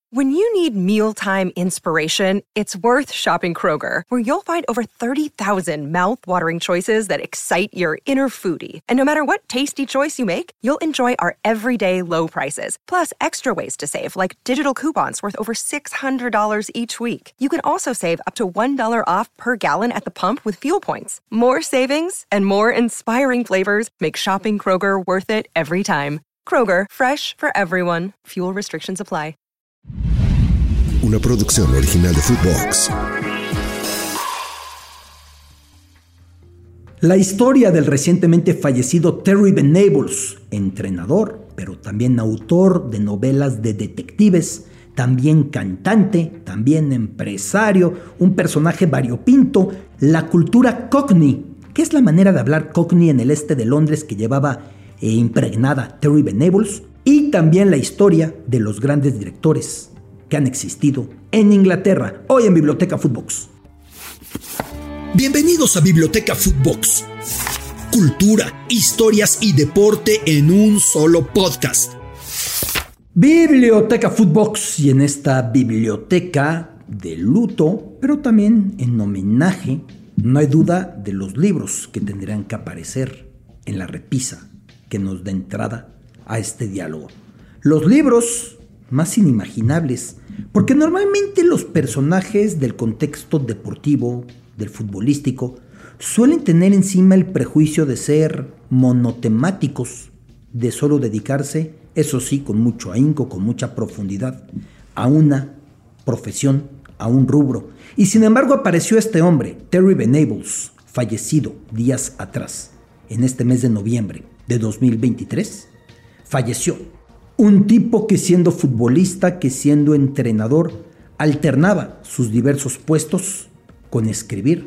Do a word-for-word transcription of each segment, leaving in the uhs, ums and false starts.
When you need mealtime inspiration, it's worth shopping Kroger, where you'll find over thirty thousand mouth-watering choices that excite your inner foodie. And no matter what tasty choice you make, you'll enjoy our everyday low prices, plus extra ways to save, like digital coupons worth over six hundred dollars each week. You can also save up to one dollar off per gallon at the pump with fuel points. More savings and more inspiring flavors make shopping Kroger worth it every time. Kroger, fresh for everyone. Fuel restrictions apply. Una producción original de Footbox. La historia del recientemente fallecido Terry Venables, entrenador, pero también autor de novelas de detectives, también cantante, también empresario, un personaje variopinto, la cultura Cockney, que es la manera de hablar Cockney en el este de Londres que llevaba eh, impregnada Terry Venables, y también la historia de los grandes directores que han existido en Inglaterra, hoy en Biblioteca Footbox. Bienvenidos a Biblioteca Footbox. Cultura, historias y deporte en un solo podcast. Biblioteca Footbox, y en esta biblioteca de luto, pero también en homenaje, no hay duda de los libros que tendrán que aparecer en la repisa que nos da entrada a este diálogo. Los libros más inimaginables, porque normalmente los personajes del contexto deportivo, del futbolístico, suelen tener encima el prejuicio de ser monotemáticos, de solo dedicarse, eso sí, con mucho ahínco, con mucha profundidad, a una profesión, a un rubro. Y sin embargo apareció este hombre, Terry Venables, fallecido días atrás, en este mes de noviembre de dos mil veintitrés, falleció. Un tipo que siendo futbolista, que siendo entrenador, alternaba sus diversos puestos con escribir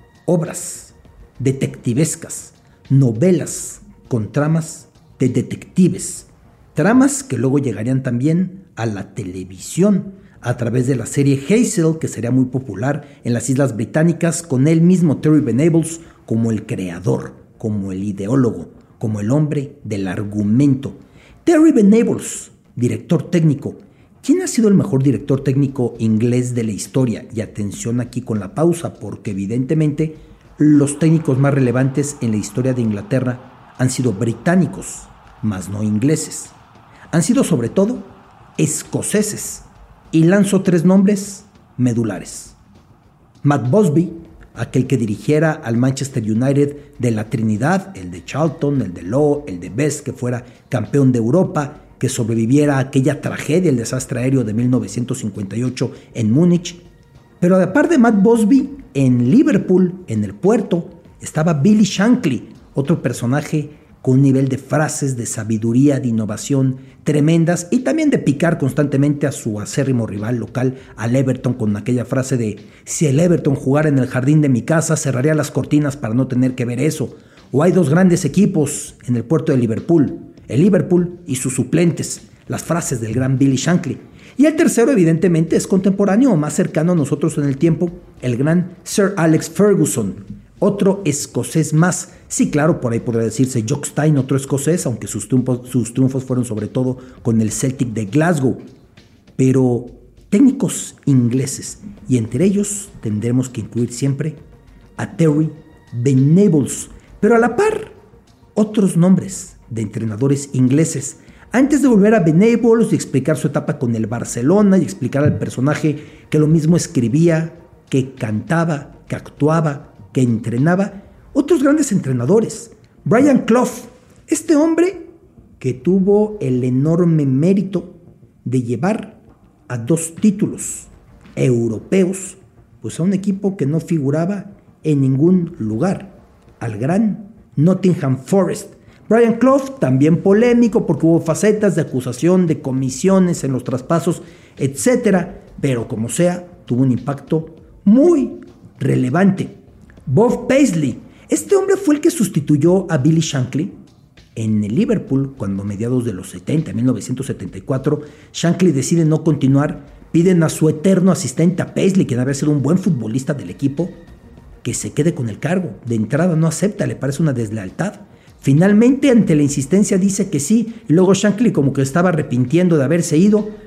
obras detectivescas, novelas con tramas de detectives, tramas que luego llegarían también a la televisión a través de la serie Hazel, que sería muy popular en las Islas Británicas, con él mismo Terry Venables como el creador, como el ideólogo, como el hombre del argumento. Terry Venables, director técnico. ¿Quién ha sido el mejor director técnico inglés de la historia? Y atención aquí con la pausa, porque evidentemente los técnicos más relevantes en la historia de Inglaterra han sido británicos, mas no ingleses. Han sido sobre todo escoceses. Y lanzo tres nombres medulares. Matt Busby, aquel que dirigiera al Manchester United de la Trinidad, el de Charlton, el de Lowe, el de Best, que fuera campeón de Europa, que sobreviviera a aquella tragedia, el desastre aéreo de mil novecientos cincuenta y ocho en Múnich. Pero aparte de Matt Busby, en Liverpool, en el puerto, estaba Billy Shankly, otro personaje con un nivel de frases, de sabiduría, de innovación tremendas, y también de picar constantemente a su acérrimo rival local, al Everton, con aquella frase de: si el Everton jugara en el jardín de mi casa, cerraría las cortinas para no tener que ver eso. O hay dos grandes equipos en el puerto de Liverpool, el Liverpool y sus suplentes, las frases del gran Billy Shankly. Y el tercero, evidentemente, es contemporáneo o más cercano a nosotros en el tiempo, el gran Sir Alex Ferguson, otro escocés más. Sí, claro, por ahí podría decirse Jock Stein, otro escocés, aunque sus triunfos, sus triunfos fueron sobre todo con el Celtic de Glasgow. Pero técnicos ingleses, y entre ellos tendremos que incluir siempre a Terry Venables, pero a la par otros nombres de entrenadores ingleses. Antes de volver a Venables y explicar su etapa con el Barcelona y explicar al personaje que lo mismo escribía, que cantaba, que actuaba, que entrenaba, otros grandes entrenadores. Brian Clough, este hombre que tuvo el enorme mérito de llevar a dos títulos europeos, pues a un equipo que no figuraba en ningún lugar, al gran Nottingham Forest. Brian Clough, también polémico porque hubo facetas de acusación de comisiones en los traspasos, etcétera, pero como sea, tuvo un impacto muy relevante. Bob Paisley, este hombre fue el que sustituyó a Billy Shankly en el Liverpool cuando a mediados de los setenta, mil novecientos setenta y cuatro, Shankly decide no continuar, piden a su eterno asistente, a Paisley, quien había sido un buen futbolista del equipo, que se quede con el cargo. De entrada no acepta, le parece una deslealtad. Finalmente, ante la insistencia, dice que sí, y luego Shankly como que estaba arrepintiendo de haberse ido,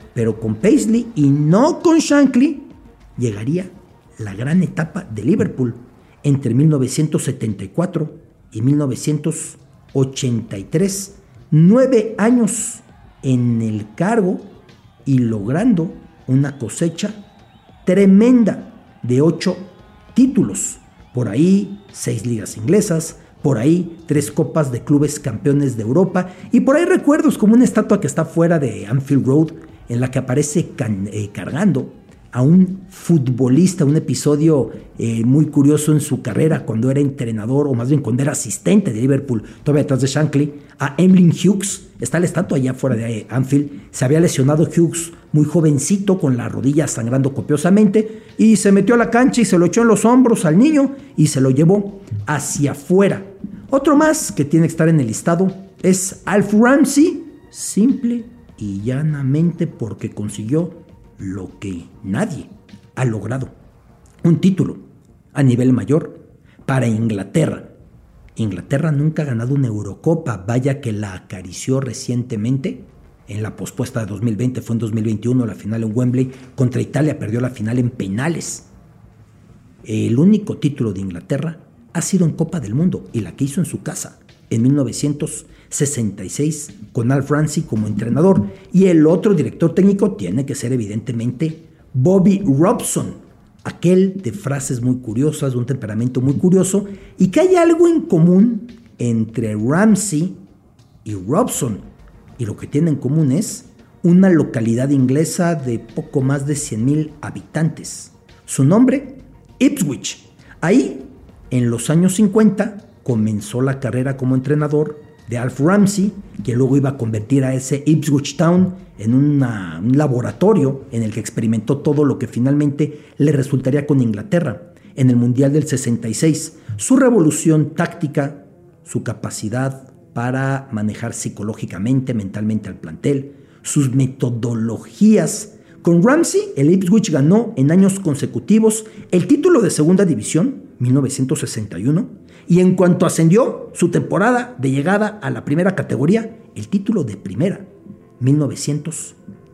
pero con Paisley y no con Shankly llegaría la gran etapa de Liverpool entre mil novecientos setenta y cuatro y mil novecientos ochenta y tres. Nueve años en el cargo y logrando una cosecha tremenda de ocho títulos. Por ahí seis ligas inglesas, por ahí tres copas de clubes campeones de Europa y por ahí recuerdos como una estatua que está fuera de Anfield Road en la que aparece can, eh, cargando a un futbolista, un episodio eh, muy curioso en su carrera cuando era entrenador, o más bien cuando era asistente de Liverpool, todavía detrás de Shankly, a Emlyn Hughes. Está la estatua allá fuera de Anfield. Se había lesionado Hughes muy jovencito, con la rodilla sangrando copiosamente, y se metió a la cancha y se lo echó en los hombros al niño y se lo llevó hacia afuera. Otro más que tiene que estar en el listado es Alf Ramsey, simple y llanamente porque consiguió lo que nadie ha logrado: un título a nivel mayor para Inglaterra. Inglaterra nunca ha ganado una Eurocopa, vaya que la acarició recientemente. En la pospuesta de dos mil veinte, fue en dos mil veintiuno, la final en Wembley contra Italia, perdió la final en penales. El único título de Inglaterra ha sido en Copa del Mundo, y la que hizo en su casa en mil novecientos sesenta y seis con Alf Ramsey como entrenador, y el otro director técnico tiene que ser evidentemente Bobby Robson, aquel de frases muy curiosas, de un temperamento muy curioso, y que hay algo en común entre Ramsey y Robson, y lo que tienen en común es una localidad inglesa de poco más de cien mil habitantes. Su nombre, Ipswich. Ahí, en los años cincuenta, comenzó la carrera como entrenador de Alf Ramsey, que luego iba a convertir a ese Ipswich Town en una, un laboratorio en el que experimentó todo lo que finalmente le resultaría con Inglaterra en el Mundial del sesenta y seis. Su revolución táctica, su capacidad para manejar psicológicamente, mentalmente al plantel, sus metodologías. Con Ramsey, el Ipswich ganó en años consecutivos el título de segunda división, mil novecientos sesenta y uno, y en cuanto ascendió su temporada de llegada a la primera categoría, el título de primera, mil novecientos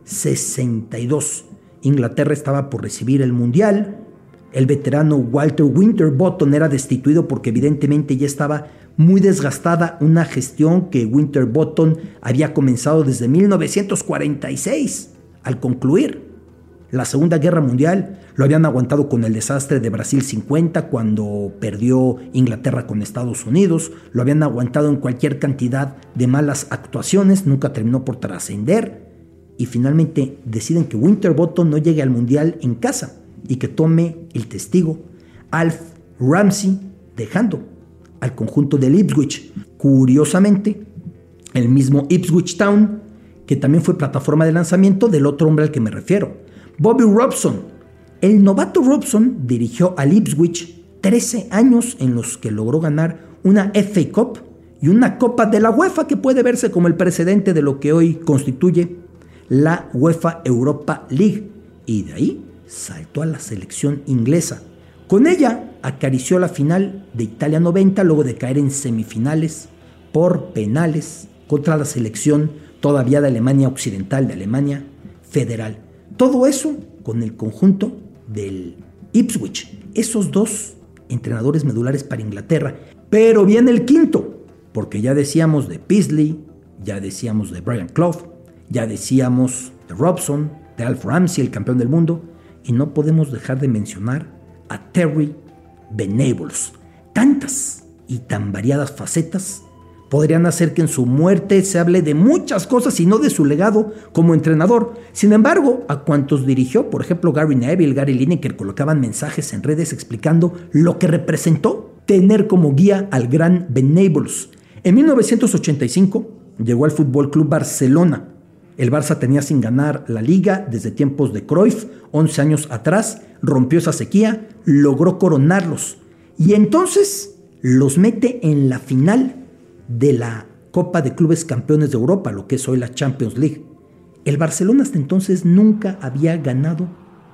sesenta y dos. Inglaterra estaba por recibir el Mundial. El veterano Walter Winterbottom era destituido porque evidentemente ya estaba muy desgastada una gestión que Winterbottom había comenzado desde mil novecientos cuarenta y seis. Al concluir la Segunda Guerra Mundial, lo habían aguantado con el desastre de Brasil cincuenta, cuando perdió Inglaterra con Estados Unidos, lo habían aguantado en cualquier cantidad de malas actuaciones, nunca terminó por trascender, y finalmente deciden que Winterbottom no llegue al Mundial en casa y que tome el testigo Alf Ramsey, dejando al conjunto del Ipswich. Curiosamente, el mismo Ipswich Town, que también fue plataforma de lanzamiento del otro hombre al que me refiero, Bobby Robson. El novato Robson dirigió al Ipswich trece años en los que logró ganar una F A Cup y una Copa de la UEFA, que puede verse como el precedente de lo que hoy constituye la UEFA Europa League, y de ahí saltó a la selección inglesa. Con ella acarició la final de Italia noventa, luego de caer en semifinales por penales contra la selección todavía de Alemania Occidental, de Alemania Federal. Todo eso con el conjunto del Ipswich. Esos dos entrenadores medulares para Inglaterra. Pero viene el quinto, porque ya decíamos de Paisley, ya decíamos de Brian Clough, ya decíamos de Robson, de Alf Ramsey, el campeón del mundo, y no podemos dejar de mencionar a Terry Venables. Tantas y tan variadas facetas podrían hacer que en su muerte se hable de muchas cosas y no de su legado como entrenador. Sin embargo, a cuantos dirigió, por ejemplo Gary Neville, Gary Lineker, colocaban mensajes en redes explicando lo que representó tener como guía al gran Venables. En mil novecientos ochenta y cinco llegó al Fútbol Club Barcelona. El Barça tenía sin ganar la Liga desde tiempos de Cruyff, once años atrás, rompió esa sequía, logró coronarlos y entonces los mete en la final de la Copa de Clubes Campeones de Europa, lo que es hoy la Champions League. El Barcelona hasta entonces nunca había ganado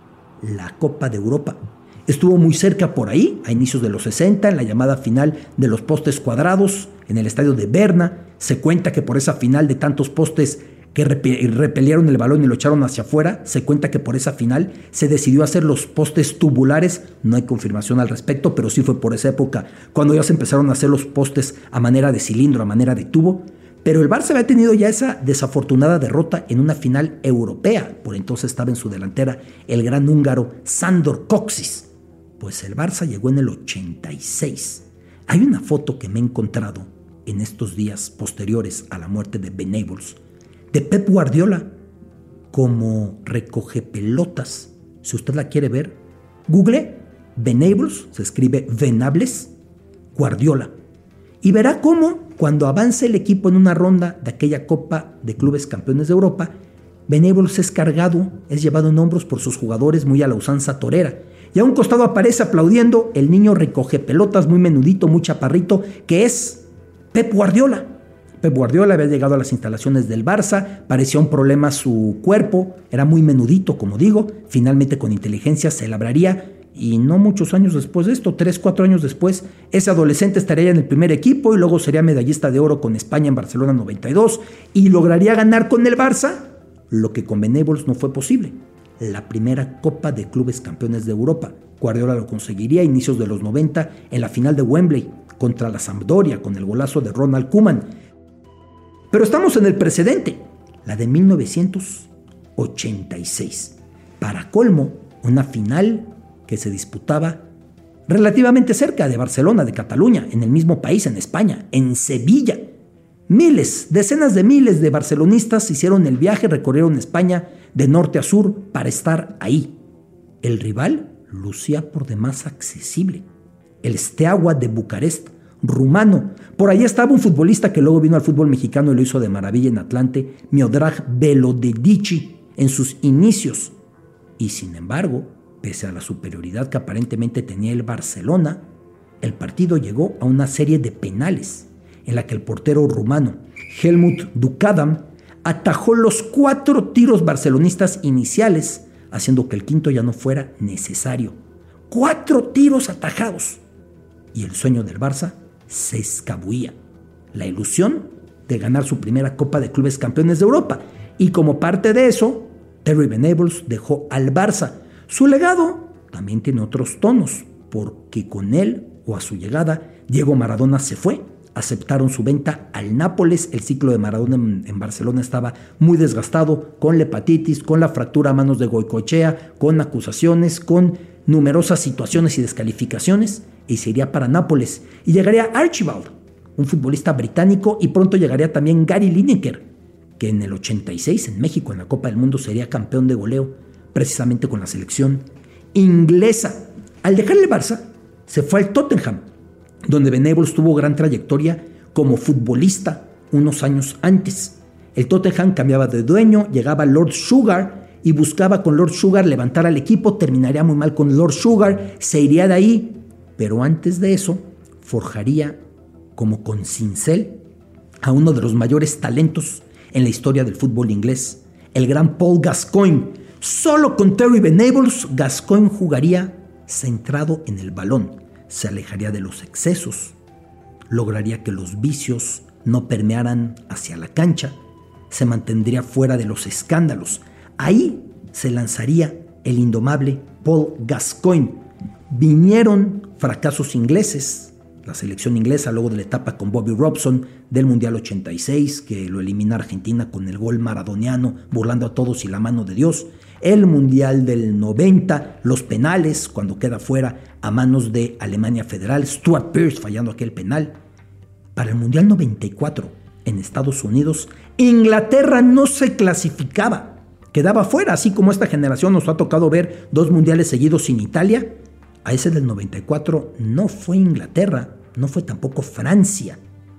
la Copa de Europa. Estuvo muy cerca por ahí, a inicios de los sesenta, en la llamada final de los postes cuadrados, en el estadio de Berna. Se cuenta que por esa final de tantos postes que repelieron el balón y lo echaron hacia afuera. Se cuenta que por esa final se decidió hacer los postes tubulares. No hay confirmación al respecto, pero sí fue por esa época cuando ya se empezaron a hacer los postes a manera de cilindro, a manera de tubo. Pero el Barça había tenido ya esa desafortunada derrota en una final europea. Por entonces estaba en su delantera el gran húngaro Sándor Kocsis. Pues el Barça llegó en el ochenta y seis. Hay una foto que me he encontrado en estos días posteriores a la muerte de Venables, de Pep Guardiola como recoge pelotas. Si usted la quiere ver, google Venables, se escribe Venables, Guardiola, y verá cómo cuando avance el equipo en una ronda de aquella Copa de Clubes Campeones de Europa, Venables es cargado, es llevado en hombros por sus jugadores muy a la usanza torera. Y a un costado aparece aplaudiendo el niño recoge pelotas, muy menudito, muy chaparrito, que es Pep Guardiola. Pep Guardiola había llegado a las instalaciones del Barça, parecía un problema su cuerpo, era muy menudito, como digo. Finalmente, con inteligencia se labraría, y no muchos años después de esto, tres, cuatro años después, ese adolescente estaría en el primer equipo y luego sería medallista de oro con España en Barcelona noventa y dos y lograría ganar con el Barça lo que con Venables no fue posible: la primera Copa de Clubes Campeones de Europa. Guardiola lo conseguiría a inicios de los noventa en la final de Wembley contra la Sampdoria con el golazo de Ronald Koeman. Pero estamos en el precedente, la de mil novecientos ochenta y seis. Para colmo, una final que se disputaba relativamente cerca de Barcelona, de Cataluña, en el mismo país, en España, en Sevilla. Miles, decenas de miles de barcelonistas hicieron el viaje, recorrieron España de norte a sur para estar ahí. El rival lucía por demás accesible: el Steaua de Bucarest, rumano. Por ahí estaba un futbolista que luego vino al fútbol mexicano y lo hizo de maravilla en Atlante, Miodrag Belodedici, en sus inicios. Y sin embargo, pese a la superioridad que aparentemente tenía el Barcelona, el partido llegó a una serie de penales en la que el portero rumano Helmut Dukadam atajó los cuatro tiros barcelonistas iniciales, haciendo que el quinto ya no fuera necesario. Cuatro tiros atajados. Y el sueño del Barça se escabullía: la ilusión de ganar su primera Copa de Clubes Campeones de Europa. Y como parte de eso, Terry Venables dejó al Barça. Su legado también tiene otros tonos, porque con él o a su llegada, Diego Maradona se fue. Aceptaron su venta al Nápoles. El ciclo de Maradona en, en Barcelona estaba muy desgastado, con la hepatitis, con la fractura a manos de Goicoechea, con acusaciones, con numerosas situaciones y descalificaciones, y se iría para Nápoles. Y llegaría Archibald, un futbolista británico, y pronto llegaría también Gary Lineker, que en el ochenta y seis en México, en la Copa del Mundo, sería campeón de goleo, precisamente con la selección inglesa. Al dejar el Barça, se fue al Tottenham, donde Venables tuvo gran trayectoria como futbolista unos años antes. El Tottenham cambiaba de dueño, llegaba Lord Sugar y buscaba con Lord Sugar levantar al equipo. Terminaría muy mal con Lord Sugar, se iría de ahí, pero antes de eso forjaría como con cincel a uno de los mayores talentos en la historia del fútbol inglés, el gran Paul Gascoigne. Solo con Terry Venables, Gascoigne jugaría centrado en el balón, se alejaría de los excesos, lograría que los vicios no permearan hacia la cancha, se mantendría fuera de los escándalos. Ahí se lanzaría el indomable Paul Gascoigne. Vinieron fracasos ingleses, la selección inglesa luego de la etapa con Bobby Robson del Mundial ochenta y seis, que lo elimina Argentina con el gol maradoniano, burlando a todos y la mano de Dios. El Mundial del noventa, los penales, cuando queda fuera a manos de Alemania Federal, Stuart Pearce fallando aquel penal. Para el Mundial noventa y cuatro, en Estados Unidos, Inglaterra no se clasificaba, quedaba fuera, así como esta generación nos ha tocado ver dos mundiales seguidos sin Italia. A ese del noventa y cuatro no fue Inglaterra, no fue tampoco Francia,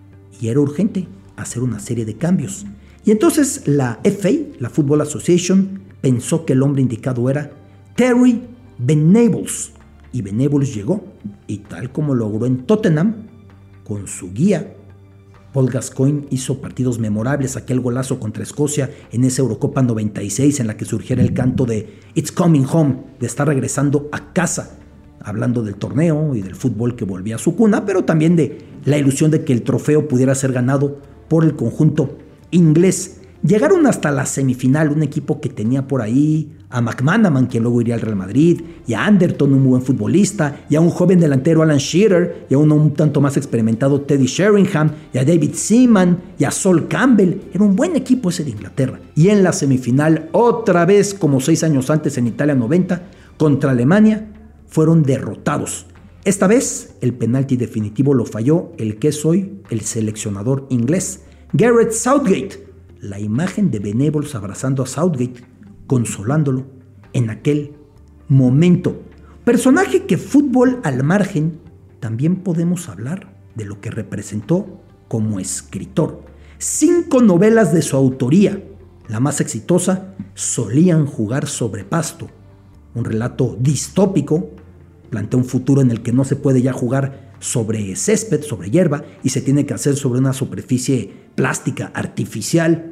y era urgente hacer una serie de cambios. Y entonces la F A, la Football Association, pensó que el hombre indicado era Terry Venables, y Venables llegó, y tal como logró en Tottenham, con su guía, Paul Gascoigne hizo partidos memorables, aquel golazo contra Escocia en esa Eurocopa noventa y seis, en la que surgiera el canto de It's Coming Home, de estar regresando a casa, hablando del torneo y del fútbol que volvía a su cuna, pero también de la ilusión de que el trofeo pudiera ser ganado por el conjunto inglés. Llegaron hasta la semifinal, un equipo que tenía por ahí a McManaman, quien luego iría al Real Madrid, y a Anderton, un buen futbolista, y a un joven delantero, Alan Shearer, y a uno un tanto más experimentado, Teddy Sheringham, y a David Seaman, y a Sol Campbell. Era un buen equipo ese de Inglaterra. Y en la semifinal, otra vez como seis años antes en Italia noventa, contra Alemania, fueron derrotados. Esta vez, el penalti definitivo lo falló el que es hoy el seleccionador inglés, Gareth Southgate. La imagen de Venables abrazando a Southgate, consolándolo en aquel momento. Personaje que, fútbol al margen, también podemos hablar de lo que representó como escritor. Cinco novelas de su autoría, la más exitosa, Solían jugar sobre pasto, un relato distópico, plantea un futuro en el que no se puede ya jugar sobre césped, sobre hierba, y se tiene que hacer sobre una superficie plástica, artificial.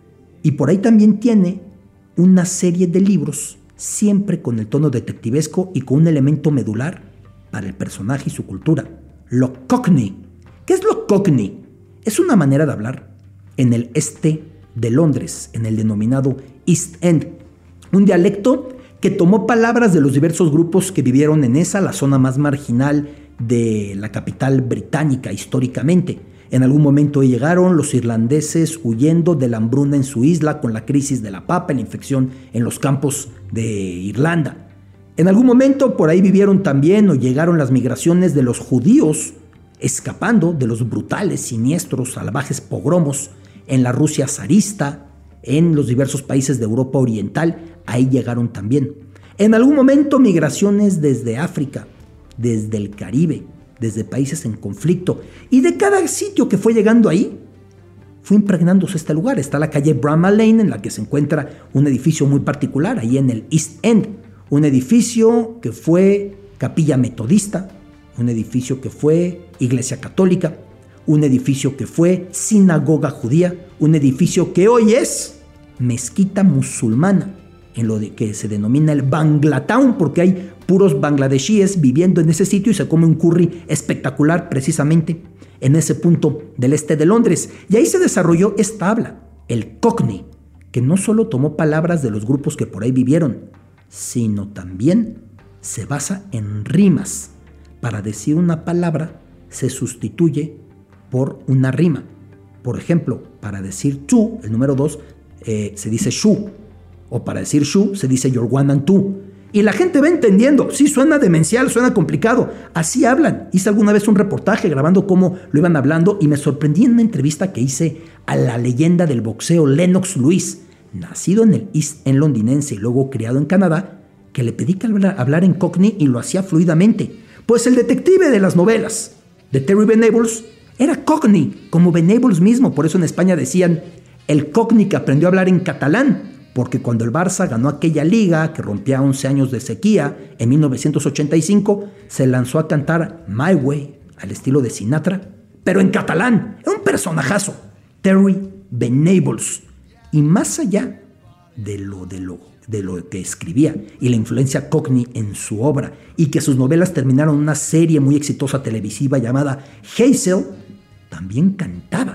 Y por ahí también tiene una serie de libros, siempre con el tono detectivesco y con un elemento medular para el personaje y su cultura, lo Cockney. ¿Qué es lo Cockney? Es una manera de hablar en el este de Londres, en el denominado East End, un dialecto que tomó palabras de los diversos grupos que vivieron en esa, la zona más marginal de la capital británica históricamente. En algún momento llegaron los irlandeses huyendo de la hambruna en su isla con la crisis de la papa y la infección en los campos de Irlanda. En algún momento por ahí vivieron también o llegaron las migraciones de los judíos escapando de los brutales, siniestros, salvajes pogromos en la Rusia zarista, en los diversos países de Europa Oriental. Ahí llegaron también. En algún momento migraciones desde África, desde el Caribe, desde países en conflicto, y de cada sitio que fue llegando ahí, fue impregnándose este lugar. Está la calle Bramall Lane, en la que se encuentra un edificio muy particular, ahí en el East End, un edificio que fue capilla metodista, un edificio que fue iglesia católica, un edificio que fue sinagoga judía, un edificio que hoy es mezquita musulmana, en lo de que se denomina el Banglatown, porque hay puros bangladeshíes viviendo en ese sitio y se come un curry espectacular precisamente en ese punto del este de Londres. Y ahí se desarrolló esta habla, el Cockney, que no solo tomó palabras de los grupos que por ahí vivieron, sino también se basa en rimas. Para decir una palabra se sustituye por una rima. Por ejemplo, para decir tú, el número dos, eh, se dice shu. O para decir shu, se dice your one and two. Y la gente va entendiendo. Sí, suena demencial, suena complicado. Así hablan. Hice alguna vez un reportaje grabando cómo lo iban hablando y me sorprendí en una entrevista que hice a la leyenda del boxeo Lennox Lewis, nacido en el East End londinense y luego criado en Canadá, que le pedí que hablar en Cockney y lo hacía fluidamente. Pues el detective de las novelas de Terry Venables era Cockney, como Venables mismo. Por eso en España decían el Cockney que aprendió a hablar en catalán, porque cuando el Barça ganó aquella liga que rompía once años de sequía en mil novecientos ochenta y cinco, se lanzó a cantar My Way al estilo de Sinatra, pero en catalán. Era un personajazo, Terry Venables. Y más allá de lo, de lo, de lo que escribía y la influencia Cockney en su obra, y que sus novelas terminaron en una serie muy exitosa televisiva llamada Hazel, también cantaba.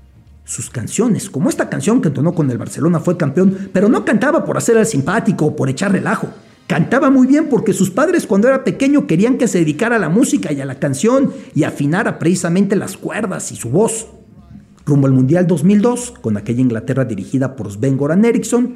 Sus canciones, como esta canción que entonó con el Barcelona, fue campeón, pero no cantaba por hacer el simpático o por echar relajo. Cantaba muy bien porque sus padres cuando era pequeño querían que se dedicara a la música y a la canción y afinara precisamente las cuerdas y su voz. Rumbo al Mundial dos mil dos, con aquella Inglaterra dirigida por Sven-Göran Eriksson,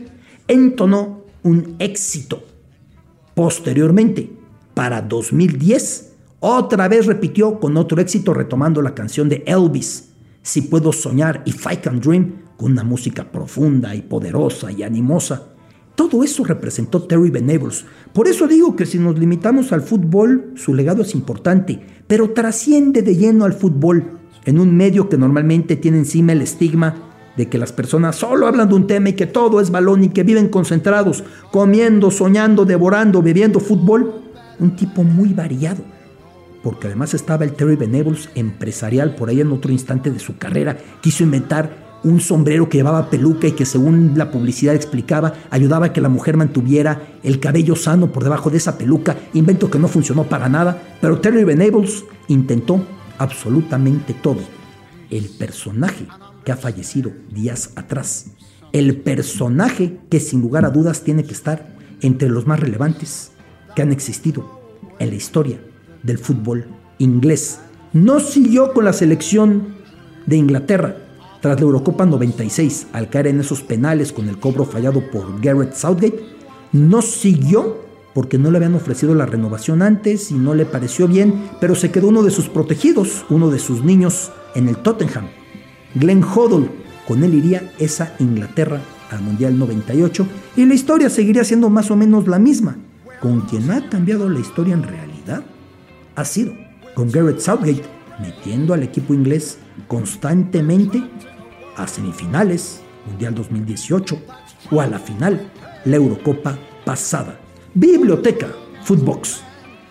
entonó un éxito. Posteriormente, para dos mil diez, otra vez repitió con otro éxito retomando la canción de Elvis, Si puedo soñar, If I Can Dream, con una música profunda y poderosa y animosa. Todo eso representó Terry Venables. Por eso digo que si nos limitamos al fútbol, su legado es importante, pero trasciende de lleno al fútbol, en un medio que normalmente tiene encima el estigma de que las personas solo hablan de un tema y que todo es balón y que viven concentrados, comiendo, soñando, devorando, bebiendo fútbol. Un tipo muy variado, porque además estaba el Terry Venables empresarial. Por ahí en otro instante de su carrera quiso inventar un sombrero que llevaba peluca y que, según la publicidad explicaba, ayudaba a que la mujer mantuviera el cabello sano por debajo de esa peluca, invento que no funcionó para nada, pero Terry Venables intentó absolutamente todo. El personaje que ha fallecido días atrás el personaje que sin lugar a dudas tiene que estar entre los más relevantes que han existido en la historia del fútbol inglés. No siguió con la selección de Inglaterra tras la Eurocopa noventa y seis al caer en esos penales con el cobro fallado por Gareth Southgate. No siguió porque no le habían ofrecido la renovación antes y no le pareció bien, pero se quedó uno de sus protegidos, uno de sus niños en el Tottenham, Glenn Hoddle. Con él iría esa Inglaterra al Mundial noventa y ocho y la historia seguiría siendo más o menos la misma. Con quien ha cambiado la historia en realidad ha sido con Gareth Southgate, metiendo al equipo inglés constantemente a semifinales, Mundial dos mil dieciocho o a la final, la Eurocopa pasada. Biblioteca Footbox.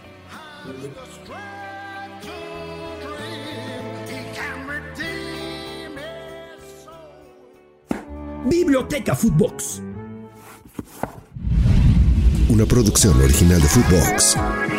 Biblioteca Footbox. Una producción original de Footbox.